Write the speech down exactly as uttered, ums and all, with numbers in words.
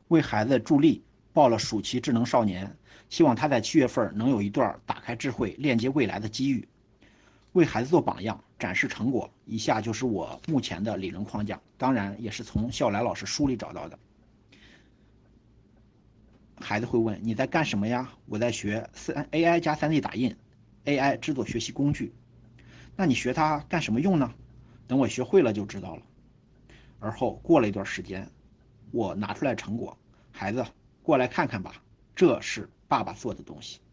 为孩子助力报了暑期智能少年，希望他在七月份能有一段打开智慧、链接未来的机遇。为孩子做榜样，展示成果。以下就是我目前的理论框架，当然也是从笑来老师书里找到的。孩子会问：“你在干什么呀？”我在学 A I 加 三 D 打印 ，A I 制作学习工具。那你学它干什么用呢？等我学会了就知道了。而后过了一段时间，我拿出来成果，孩子过来看看吧，这是爸爸做的东西。